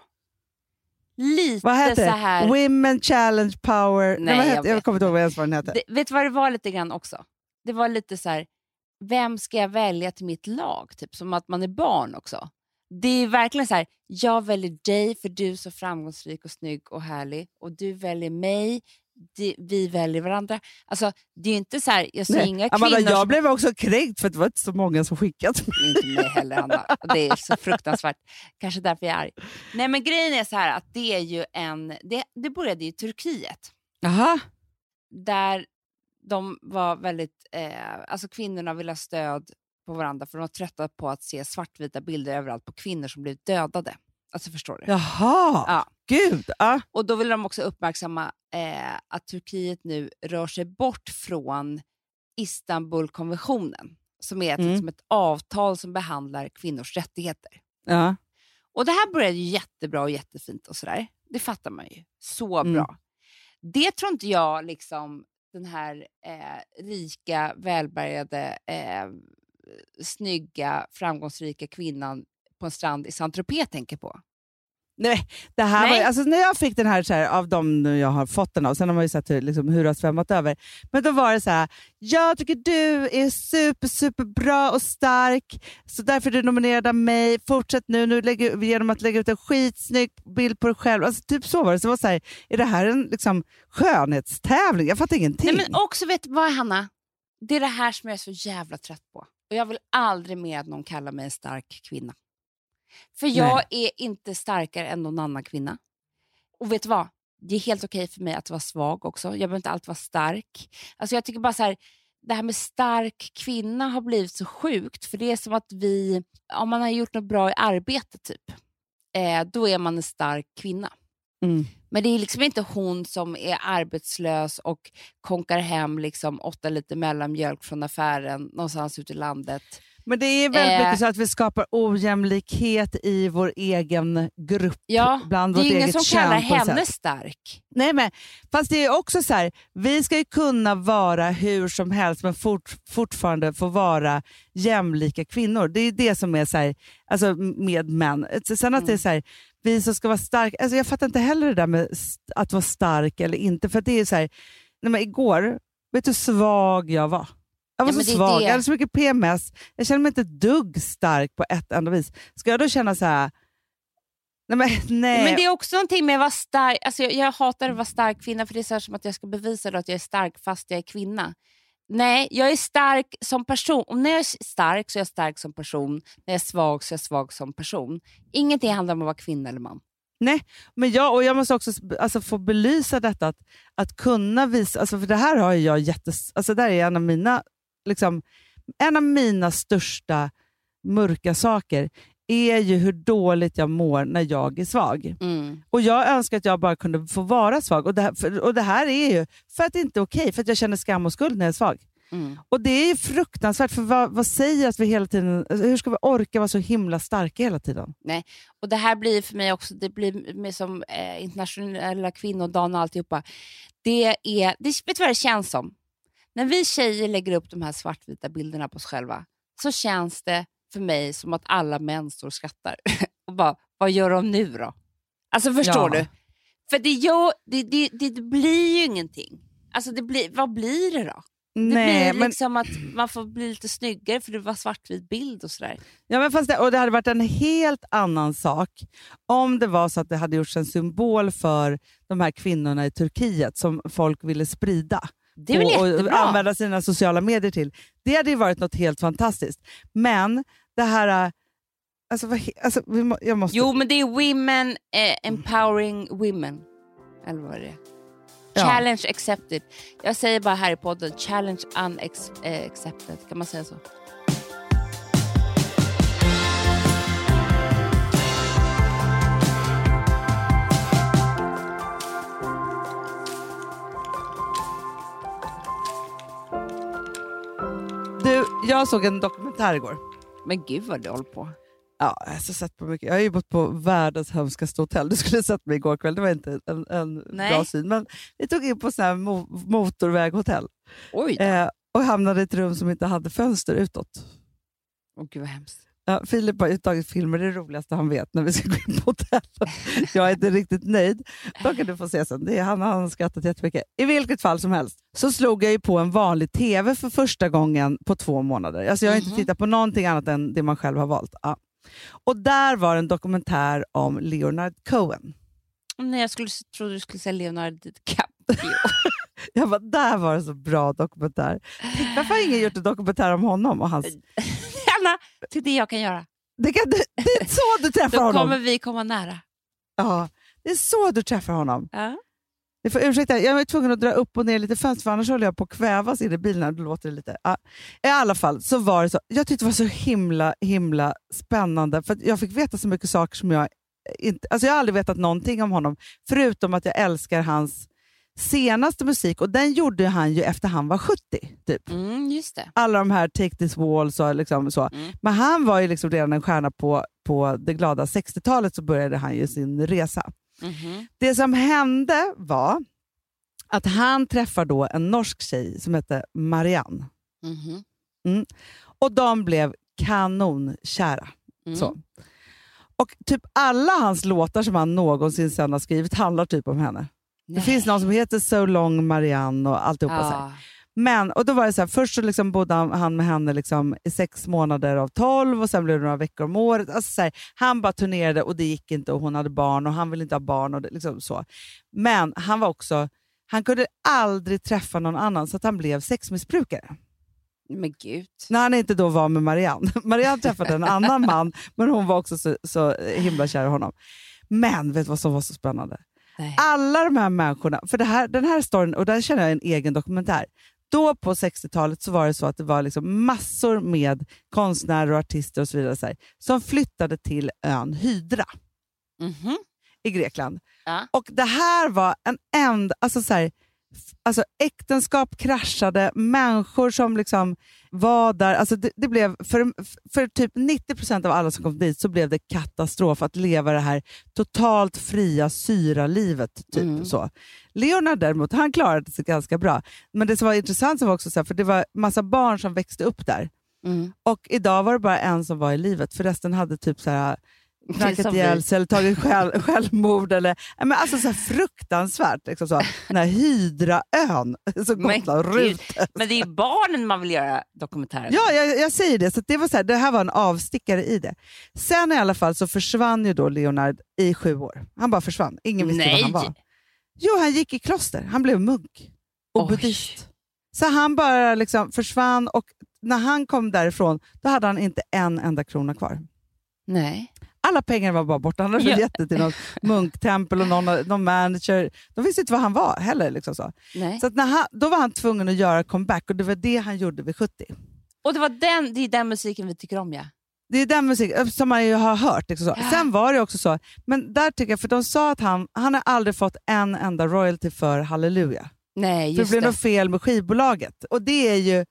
Lite vad heter så här... Women Challenge Power. Nej, vad heter? Jag kommer inte ihåg vad ens vad den heter. Vet du vad det var lite grann också? Det var lite så här, vem ska jag välja till mitt lag? Typ som att man är barn också. Det är verkligen så här, jag väljer dig för du är så framgångsrik och snygg och härlig. Och du väljer mig, vi väljer varandra. Alltså, det är ju inte så här, jag ser inga kvinnor Amanda, jag som... blev också kränkt för att det var inte så många som skickat. Inte mig heller, Anna. Det är så fruktansvärt. Kanske därför jag är arg. Nej, men grejen är så här att det är ju det började i Turkiet. Aha. Där de var väldigt, alltså kvinnorna ville ha stöd på varandra för de var trötta på att se svartvita bilder överallt på kvinnor som blev dödade. Alltså förstår du? Jaha, ja. Gud. Ja. Och då vill de också uppmärksamma att Turkiet nu rör sig bort från Istanbulkonventionen som är liksom ett avtal som behandlar kvinnors rättigheter. Ja. Och det här började ju jättebra och jättefint och sådär. Det fattar man ju. Så bra. Det tror inte jag liksom den här rika, välbärgade, snygga, framgångsrika kvinnan på en strand i Saint-Tropez tänker på. Nej, det här var, alltså när jag fick den här, så här av dem jag har fått den av, sen har man ju sett hur det har svämmat över. Men då var det så här, jag tycker du är super bra och stark, så därför är du nominerad av mig. Fortsätt nu genom att lägga ut en skitsnygg bild på dig själv. Alltså typ så var det. Så var så här, är det här en liksom skönhetstävling? Jag fattar ingenting. Nej, men också vet vad, Hanna? Det är det här som jag är så jävla trött på. Och jag vill aldrig mer att någon kallar mig en stark kvinna. För jag är inte starkare än någon annan kvinna. Och vet du vad? Det är helt okej för mig att vara svag också. Jag behöver inte alltid vara stark. Alltså jag tycker bara så här, det här med stark kvinna har blivit så sjukt. För det är som att om man har gjort något bra i arbetet typ, då är man en stark kvinna. Men det är liksom inte hon som är arbetslös och konkar hem liksom 8 liter mellanmjölk från affären någonstans ute i landet. Men det är väldigt mycket så att vi skapar ojämlikhet i vår egen grupp. Ja, bland det är vårt ingen eget som kallar kön henne stark. Nej, men fast det är också så här, vi ska ju kunna vara hur som helst men fortfarande få vara jämlika kvinnor. Det är det som är så här, alltså med män. Sen att det är så här, vi som ska vara starka, alltså jag fattar inte heller det där med att vara stark eller inte, för det är så här, igår, vet du hur svag jag var? Jag var så svag, jag hade så mycket PMS. Jag känner mig inte ett dugg stark på ett enda vis. Ska jag då känna så här... Nej. Men det är också någonting med att vara stark. Alltså jag hatar att vara stark kvinna, för det är så här som att jag ska bevisa då att jag är stark fast jag är kvinna. Nej, jag är stark som person. Och när jag är stark så är jag stark som person. När jag är svag så är jag svag som person. Ingenting handlar om att vara kvinna eller man. Nej, men jag måste också få belysa detta. Att kunna visa... Alltså för det här har jag alltså det här är en av mina största mörka saker är ju hur dåligt jag mår när jag är svag. Och jag önskar att jag bara kunde få vara svag. Och det här är ju för att det inte är okej, för att jag känner skam och skuld när jag är svag. Och det är ju fruktansvärt, för vad säger att vi hela tiden, hur ska vi orka vara så himla starka hela tiden? Nej, och det här blir för mig också, det blir med som internationella kvinnodagen och alltihopa. Vet du vad det känns som? När vi tjejer lägger upp de här svartvita bilderna på oss själva, så känns det för mig som att alla män står och skrattar. Och bara, vad gör de nu då? Alltså förstår du? För det blir ju ingenting. Alltså vad blir det då? Det blir liksom att man får bli lite snyggare för det var svartvit bild och sådär. Ja, men fast det hade varit en helt annan sak om det var så att det hade gjorts en symbol för de här kvinnorna i Turkiet som folk ville sprida. Det är väl jättebra. Och använda sina sociala medier till. Det hade ju varit något helt fantastiskt. Men det här... jag måste... Jo, men det är women empowering women. Eller vad det är. Challenge accepted. Jag säger bara här i podden, challenge unaccepted. Kan man säga så? Du, jag såg en dokumentär igår. Men gud vad du håller på. Ja, jag har sett på mycket. Jag har ju bott på världens hemskaste hotell. Du skulle ha sett mig igår kväll. Det var inte en bra syn. Men vi tog in på sån här motorväghotell. Oj. Och hamnade i ett rum som inte hade fönster utåt. Åh gud vad hemskt. Ja, Filip har tagit filmer, det roligaste han vet när vi ska gå in på hotell. Jag är inte riktigt nöjd. Då kan du få se sen. Han har skrattat jättemycket. I vilket fall som helst så slog jag ju på en vanlig tv för första gången på 2 månader. Alltså jag har inte tittat på någonting annat än det man själv har valt. Ja. Och där var en dokumentär om Leonard Cohen. Nej, jag trodde du skulle säga Leonardo DiCaprio. Jag bara, där var en så bra dokumentär. Varför har ingen gjort en dokumentär om honom och hans... Anna, till det jag kan göra. Det är så du träffar honom. Då kommer vi komma nära. Ja, det är så du träffar honom. Ja. Du får ursäkta, jag var tvungen att dra upp och ner lite fönster för annars håller jag på att kvävas in i bilen. Då låter det lite. Ja. I alla fall så var det så. Jag tyckte det var så himla spännande för att jag fick veta så mycket saker som jag inte... Alltså jag har aldrig vetat någonting om honom förutom att jag älskar hans senaste musik och den gjorde han ju efter han var 70 typ. Just det. Alla de här Take This Walls och liksom så. Men han var ju liksom redan en stjärna på det glada 60-talet så började han ju sin resa. Det som hände var att han träffade då en norsk tjej som hette Marianne. Och de blev kanonkära. Så. Och typ alla hans låtar som han någonsin sen har skrivit handlar typ om henne. Det finns någon som heter So Long Marianne och alltihopa så här. Men, och då var det så här, först så liksom bodde han med henne liksom i 6 månader av 12 och sen blev det några veckor om året. Alltså så här, han bara turnerade och det gick inte och hon hade barn och han ville inte ha barn och det, liksom så. Men han var också, han kunde aldrig träffa någon annan så att han blev sexmissbrukare. Men gud. När han inte då var med Marianne. Marianne träffade en annan man men hon var också så himla kär i honom. Men vet du vad som var så spännande? Nej. Alla de här människorna, för den här storyn, och där känner jag en egen dokumentär. Då på 60-talet så var det så att det var liksom massor med konstnärer och artister och så vidare så här, som flyttade till ön Hydra i Grekland. Ja. Och det här var alltså äktenskap kraschade, människor som liksom var där, alltså det blev för typ 90% av alla som kom dit så blev det katastrof att leva det här totalt fria syralivet typ så. Leonard däremot, han klarade sig ganska bra, men det som var intressant var också så här, för det var massa barn som växte upp där och idag var det bara en som var i livet, för resten hade typ så här knackat ihjäl sig eller tagit självmord eller, men alltså så här fruktansvärt liksom så. Den här Hydraön så men det är barnen man vill göra dokumentärer. Ja, jag säger det, så det var så här, det här var en avstickare i det. Sen i alla fall så försvann ju då Leonard i 7 år. Han bara försvann, ingen visste vad han var. Jo, han gick i kloster, han blev munk och buddhist. Så han bara liksom försvann och när han kom därifrån då hade han inte en enda krona kvar. Nej. Alla pengar var bara borta. Han hade biljetter till något munktempel och någon manager. De visste inte vad han var heller. Liksom så. Så att då var han tvungen att göra comeback och det var det han gjorde vid 70. Och det är den musiken vi tycker om, ja. Det är den musiken som man ju har hört. Liksom så. Ja. Sen var det också så. Men där tycker jag, för de sa att han har aldrig fått en enda royalty för Halleluja. Nej, just för det blev något fel med skivbolaget. Och det är ju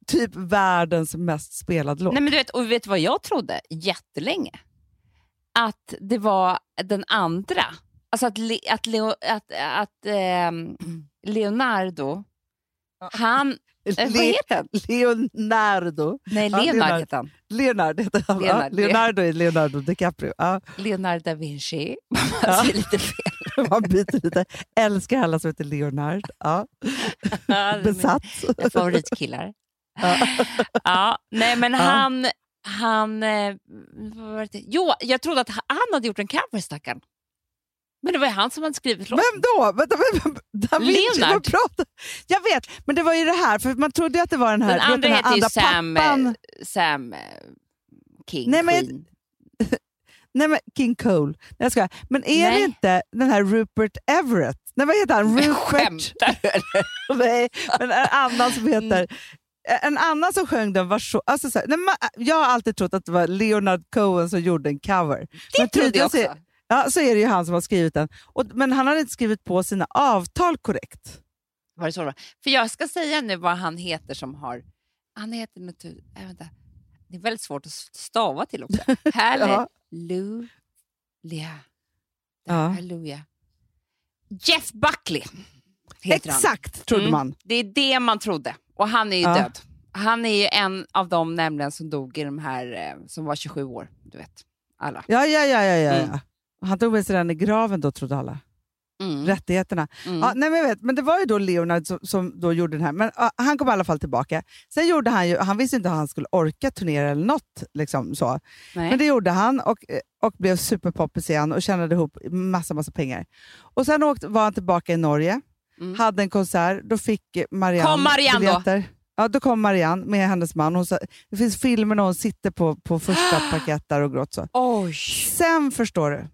typ världens mest spelade låt. Nej, men du vet, och vet vad jag trodde jättelänge? Att det var den andra. Alltså att Leonardo, han... vad heter han? Leonardo. Nej, Leonardo heter han. Leonardo heter han. Leonardo är Leonardo DiCaprio. Ja. Leonardo da Vinci. Man säger lite fel. Man byter lite. Älskar alla som heter Leonard. Ja. Besatt. Favoritkillar. Ja, nej men han vad var det? Jo, jag trodde att han hade gjort en cover, stackaren. Men det var han som hade skrivit låten. Vem då? Vänta, Leonard. Jag vet, men det var ju det här, för man trodde att det var den här. Den andra heter ju Sam King. Nej, men King Cole. Jag ska. Men är det inte den här Rupert Everett? Nej, vad heter han? Skämtar du eller? Nej, men en annan som heter... En annan som sjöng den var så... Alltså så här, jag har alltid trott att det var Leonard Cohen som gjorde en cover. Det trodde jag också. Så är det ju han som har skrivit den. Men han hade inte skrivit på sina avtal korrekt. Var det så? För jag ska säga nu vad han heter som har... Han heter vänta. Det är väldigt svårt att stava till också. Halleluja. Halleluja. Jeff Buckley heter Exakt, han. trodde man. Det är det man trodde. Och han är ju död. Han är ju en av dem nämligen som dog i de här som var 27 år. Du vet, alla. Ja. Han tog med sig den i graven då, trodde alla. Rättigheterna. Ja, nej, men jag vet, men det var ju då Leonard som då gjorde den här. Men han kom i alla fall tillbaka. Sen gjorde han visste inte att han skulle orka turnera eller något. Liksom, så. Men det gjorde han och blev superpoppis igen och tjänade ihop massa pengar. Och sen var han tillbaka i Norge. Hade en konsert. Då fick Marianne... Kom Marianne då? Ja, då kom Marianne med hennes man. Det finns filmer när hon sitter på första parkett där och gråter så. Oj. Sen förstår du.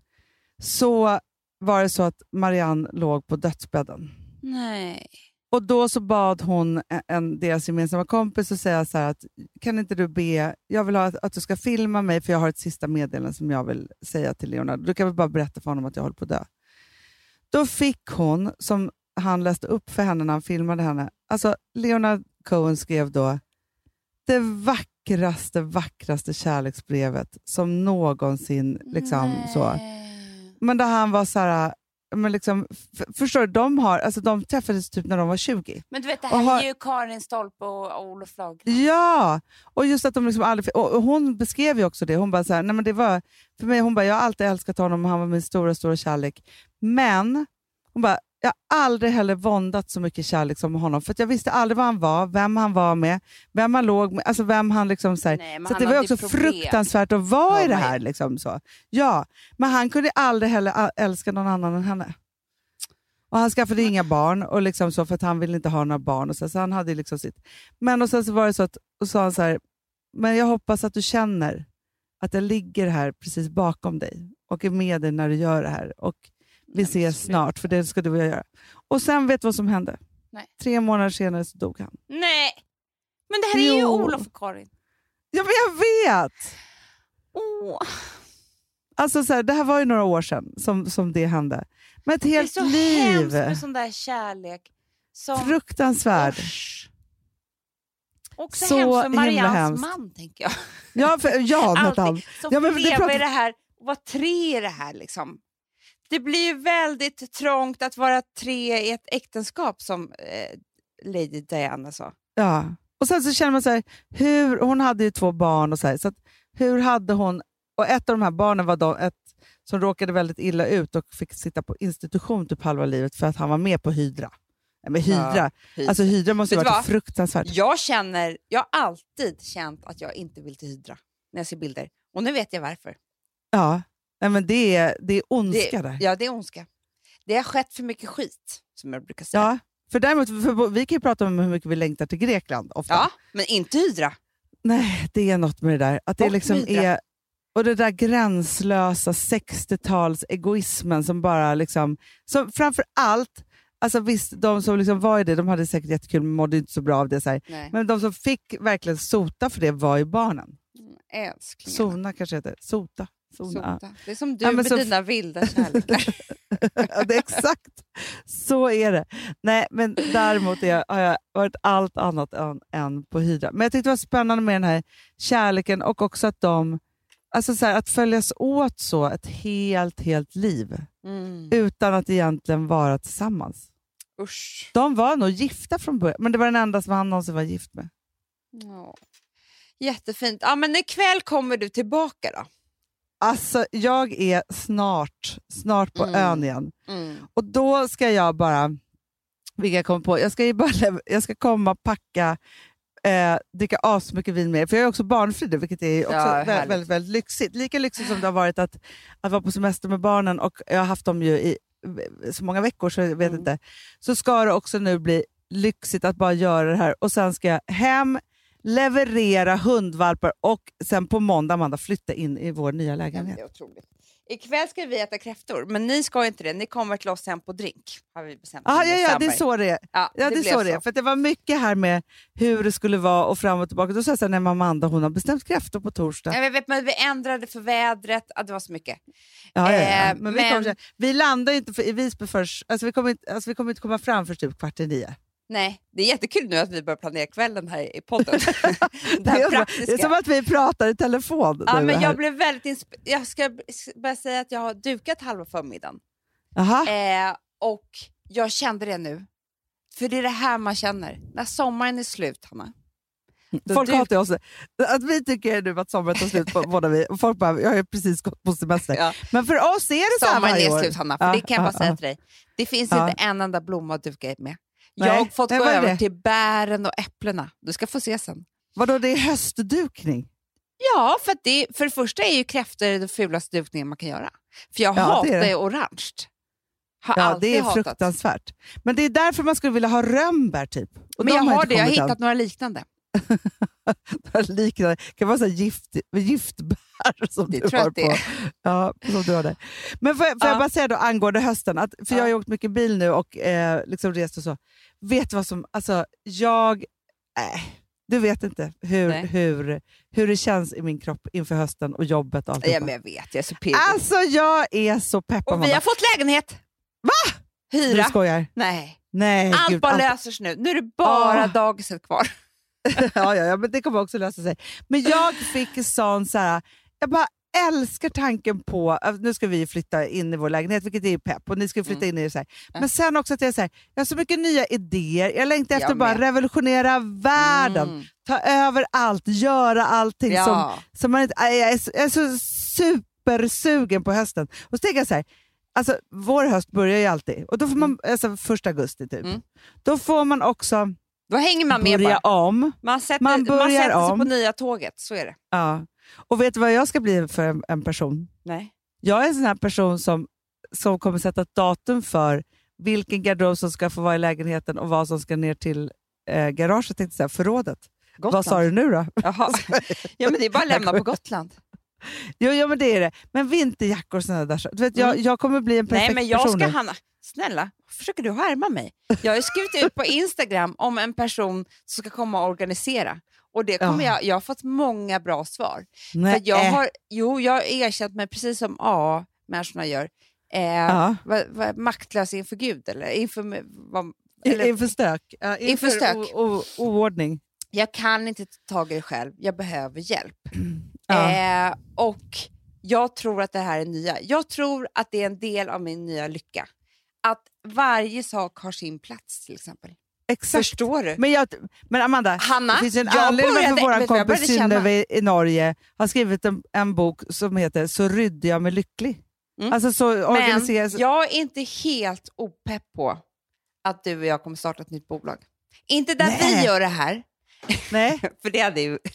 Så var det så att Marianne låg på dödsbädden. Nej. Och då så bad hon deras gemensamma kompis att säga så här att kan inte du be, jag vill ha att du ska filma mig för jag har ett sista meddelande som jag vill säga till Leonard. Du kan väl bara berätta för honom att jag håller på att dö. Då fick hon, som han läste upp för henne när han filmade henne, alltså Leonard Cohen skrev då det vackraste kärleksbrevet som någonsin liksom så. Men där han var så här, men liksom, förstår du, de träffades typ när de var 20. Men du vet, det här är ju Karin Stolpe och Olof Lagercrantz. Ja, och just att de liksom aldrig... Och hon beskrev ju också det. Hon bara så här, nej men det var... För mig, hon bara, jag har alltid älskat honom och han var min stora kärlek. Men, hon bara, jag har aldrig heller våndat så mycket kärlek som honom. För att jag visste aldrig vad han var, vem han var med, vem han låg med, alltså vem han liksom... Så, så det var också fruktansvärt att vara i det här. Liksom, så. Ja, men han kunde aldrig heller älska någon annan än henne. Och han skaffade inga barn och liksom så, för att han ville inte ha några barn. Och så han hade liksom sitt. Men och sen så var det så att och sa han så här, men jag hoppas att du känner att jag ligger här precis bakom dig och är med dig när du gör det här. Och vi ses snart, för det ska du och jag göra. Och sen vet du vad som hände? Nej. 3 månader senare så dog han. Nej, men det här är ju Olof och Karin. Ja, men jag vet! Alltså så här, det här var ju några år sedan som det hände. Men ett helt liv. Det är så hemskt med sån där kärlek. Fruktansvärd. Och så hemskt för Mariannes man, tänker jag. Ja, Nathan. Som lever i det här, och vara 3 i det här liksom. Det blir ju väldigt trångt att vara 3 i ett äktenskap, som Lady Diana sa. Ja, och sen så känner man så här, hon hade ju 2 barn och så här, så att, hur hade hon, och ett av de här barnen var ett som råkade väldigt illa ut och fick sitta på institution typ halva livet för att han var med på Hydra. Men Hydra. Alltså Hydra måste ju varit fruktansvärt. Jag har alltid känt att jag inte vill till Hydra när jag ser bilder. Och nu vet jag varför. Ja, men det är ondska där. Ja, det är ondska. Det har skett för mycket skit, som jag brukar säga. Ja, för däremot, vi kan ju prata om hur mycket vi längtar till Grekland ofta. Ja, men inte Hydra. Nej, det är något med det där. Att det liksom är... Och det där gränslösa 60-tals egoismen som bara liksom... Som framför allt... Alltså visst, de som liksom var i det, de hade säkert jättekul, men mådde inte så bra av det. Så här. Men de som fick verkligen sota för det var ju barnen. Älsklingarna. Sona kanske heter. Sota. Sota. Det är som du med dina vilda kärlekar. Ja, det är exakt. Så är det. Nej, men däremot har jag varit allt annat än på hydra. Men jag tyckte det var spännande med den här kärleken och också att alltså så här, att följas åt så ett helt liv utan att egentligen vara tillsammans. Usch. De var nog gifta från början, men det var den enda som han någonsin var gift med. Ja. Jättefint. Ja, men ikväll kommer du tillbaka då? Alltså, jag är snart på ön igen. Och då ska jag bara, vilka jag kommer på, jag ska komma, packa, dricka asmycket vin med. För jag är också barnfri, vilket är också väldigt, väldigt lyxigt. Lika lyxigt som det har varit att vara på semester med barnen, och jag har haft dem ju i så många veckor så jag vet inte. Så ska det också nu bli lyxigt att bara göra det här. Och sen ska jag hem, leverera hundvalpar och sen på måndag flytta in i vår nya lägenhet. Det är otroligt. Ikväll ska vi äta kräftor, men ni ska inte det. Ni kommer till oss hem på drink, har vi bestämt. Ja, det är så det är. Ja, det är så det är. För det var mycket här med hur det skulle vara och fram och tillbaka. Då sa jag så här, när Amanda, hon har bestämt kräftor på torsdag. Jag vet, men vi ändrade för vädret. Det var så mycket. Ja. Men vi landar ju inte i Visby först. Alltså vi kommer inte komma fram för typ 8:45. Nej, det är jättekul nu att vi börjar planera kvällen här i podden. Det är som att vi pratar i telefon. Ja, men jag blev väldigt jag ska bara säga att jag har dukat halva förmiddagen. Och jag kände det nu. För det är det här man känner. När sommaren är slut, Hanna. Folk hatar oss. Att vi tycker nu att sommaren tar slut på båda vi. Och folk bara, jag har ju precis gått på semester. Ja. Men för oss är det så här varje år. Sommaren är slut, Hanna. För det kan jag bara säga till dig. Det finns inte en enda blomma att duka med. Jag har fått gå över till bären och äpplena. Du ska få se sen. Vadå, det är höstdukning? Ja, för det första är ju kräftor den fulaste dukningen man kan göra. För jag hatar orange. Det är fruktansvärt. Men det är därför man skulle vilja ha rönnbär typ. Och men jag har hittat några liknande. Liknande. Kan vara så giftbär som det du har på. Ja, som du har där. Men får jag bara säga då angående hösten, för jag har ju åkt mycket bil nu och liksom rest och så. Vet du vad som, alltså du vet inte hur det känns i min kropp inför hösten och jobbet och allt. Ja, men jag vet, jag är så pigg. Alltså jag är så peppad. Och vi har fått lägenhet. Va? Hyra. Du skojar? Nej. Allt bara löser sig nu. Nu är det bara dagiset kvar. ja, men det kommer också lösa sig. Men jag fick sån så här, jag bara älskar tanken på, nu ska vi flytta in i vår lägenhet, vilket är pepp, och ni ska flytta in i det så här. Men sen också att jag säger, jag har så mycket nya idéer, jag längtar efter att bara revolutionera världen, ta över allt, göra allting som man inte, jag är så supersugen på hösten. Och så tänker jag så här, alltså vår höst börjar ju alltid, och då får man, alltså 1 augusti typ, då får man också då hänger man med börja om. Man sätter sig på nya tåget, så är det. Ja. Och vet du vad jag ska bli för en person? Nej. Jag är en sån här person som kommer sätta ett datum för vilken garderob som ska få vara i lägenheten och vad som ska ner till garaget, tänkte säga, förrådet. Gotland. Vad sa du nu då? Jaha. Ja, men det är bara att lämna på Gotland. Jo, men det är det. Men vinterjackor och sådana där. Du vet, jag kommer bli en perfekt person. Nej, men jag ska, Hanna, snälla, försöker du härma mig? Jag har skrivit ut på Instagram om en person som ska komma och organisera. Och det kommer jag har fått många bra svar. Nej. För jag har erkänt mig precis som människorna gör. Maktlös inför Gud eller inför stök. Inför stök. Oordning. Jag kan inte ta tag i det själv. Jag behöver hjälp. Och jag tror att det här är nya. Jag tror att det är en del av min nya lycka. Att varje sak har sin plats, till exempel. Exakt. Förstår du? Men Amanda, Hanna, det finns en anledning varför vår kompis Synnöve i Norge har skrivit en bok som heter Så rydde jag mig lycklig. Alltså så organiseras. Men jag är inte helt opepp på att du och jag kommer starta ett nytt bolag. Inte där vi gör det här. Nej. För det hade ju...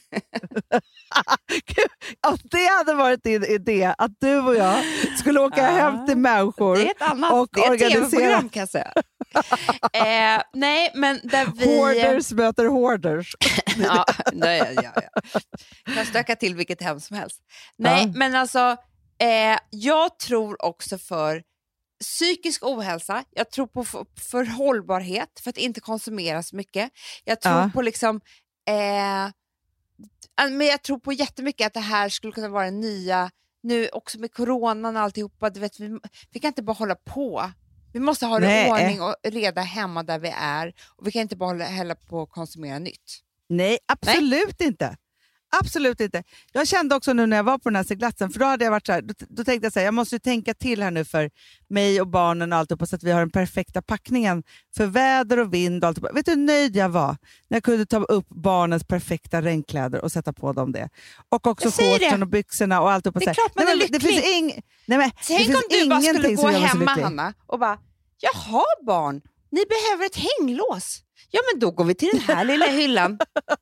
det hade varit din idé att du och jag skulle åka hem till människor. Det är ett annat, och det är ett organisera. TV-program kan jag säga. Nej, men där vi... Hoarders möter hoarders. ja. Kan stöka till vilket hem som helst. Nej, men alltså jag tror också för psykisk ohälsa, jag tror på för hållbarhet, för att inte konsumera så mycket. Jag tror på liksom men jag tror på jättemycket att det här skulle kunna vara den nya nu också med coronan och alltihopa, du vet, vi kan inte bara hålla på. Vi måste ha det ordning och reda hemma där vi är. Och vi kan inte bara hålla på att konsumera nytt. Nej, absolut inte. Absolut inte. Jag kände också nu när jag var på den här seglatsen, för då hade jag varit så här, då tänkte jag så här, jag måste ju tänka till här nu för mig och barnen och allt, så att vi har den perfekta packningen för väder och vind och allt. Vet du hur nöjd jag var när jag kunde ta upp barnens perfekta regnkläder och sätta på dem det. Och också shortsen och byxorna och allt. Det är klart man är lycklig. Det finns Tänk om du bara skulle gå hemma, Hanna, och bara, jag har barn, ni behöver ett hänglås. Ja, men då går vi till den här lilla hyllan.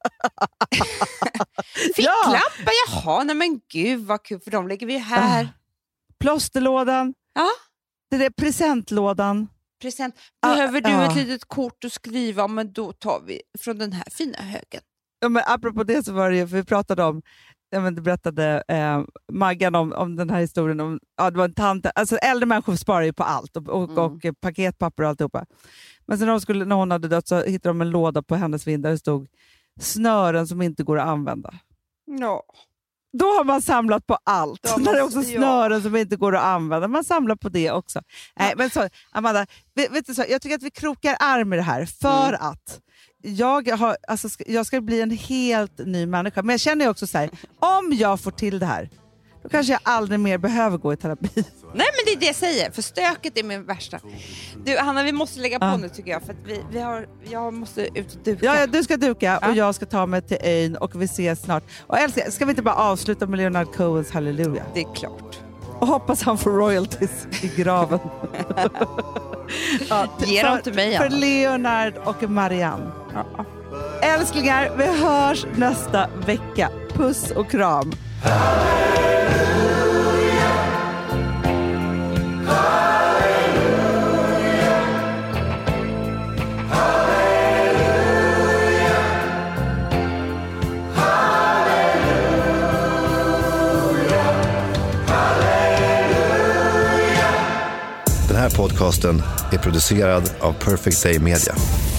Ficklampar, jaha, nej men gud vad kul, för de lägger vi här. Plåsterlådan. Ja. Det är presentlådan. Behöver du ett litet kort att skriva, men då tar vi från den här fina högen. Ja, men apropå det så var det ju, för vi pratade om, du berättade Maggan om den här historien om, det var en tant, alltså äldre människor sparar ju på allt och paketpapper och alltihopa. Men sen när hon hade dött så hittade de en låda på hennes vind där det stod snören som inte går att använda. No. Då har man samlat på allt. När det är också snören som inte går att använda. Man samlar på det också. Nej, men så, Amanda, vet du så, jag tycker att vi krokar arm i det här för att jag ska bli en helt ny människa. Men jag känner också så här, om jag får till det här, då kanske jag aldrig mer behöver gå i terapi. Nej, men det är det jag säger, för stöket är min värsta. Du, Hanna, vi måste lägga på nu tycker jag, för att jag måste ut och duka. Ja, du ska duka och jag ska ta mig till ön och vi ses snart. Och älskar, ska vi inte bara avsluta med Leonard Cohens Halleluja? Det är klart. Och hoppas han får royalties i graven. Ge dem till mig. För Leonard och Marianne. Ja. Älsklingar, vi hörs nästa vecka. Puss och kram. Den här podcasten är producerad av Perfect Day Media.